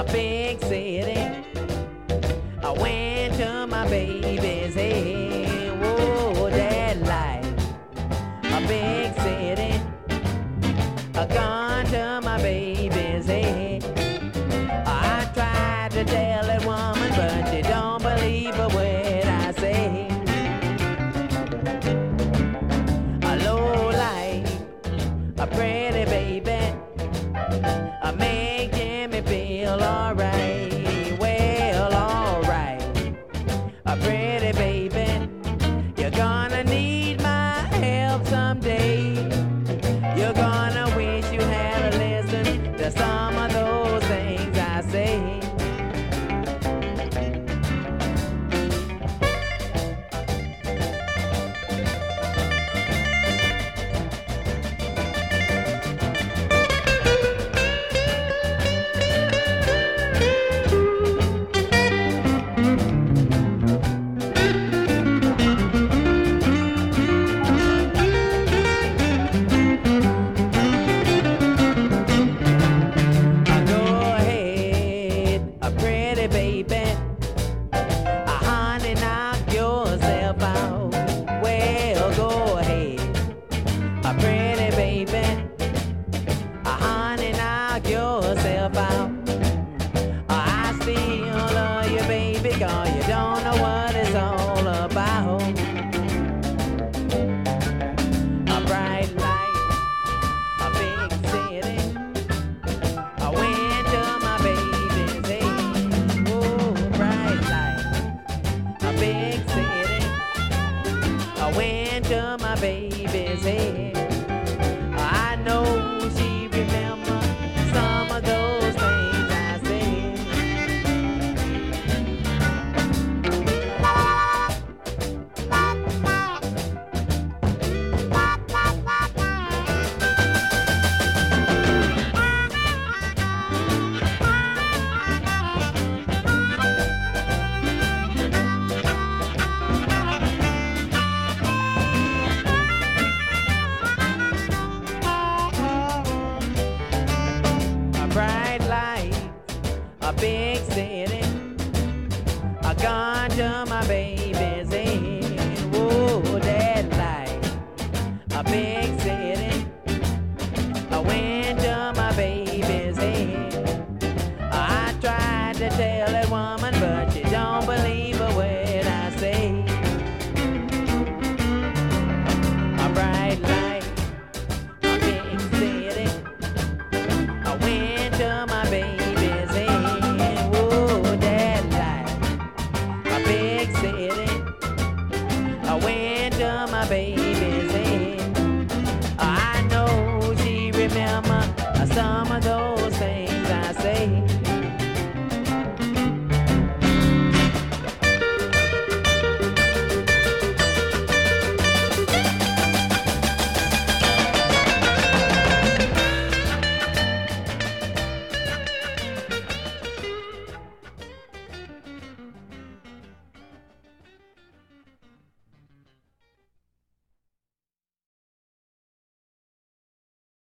a big city. I went to my baby's head. Whoa, that life, a big city. I gone to my baby's head. I tried to tell that woman, but she don't believe a word I say. A low life, a pretty baby, I make Jimmy feel alright. Well, alright, a pretty baby, you're gonna need my help someday. You're gonna wish you had listened to some of those things I say. Big city, I went to my baby's head.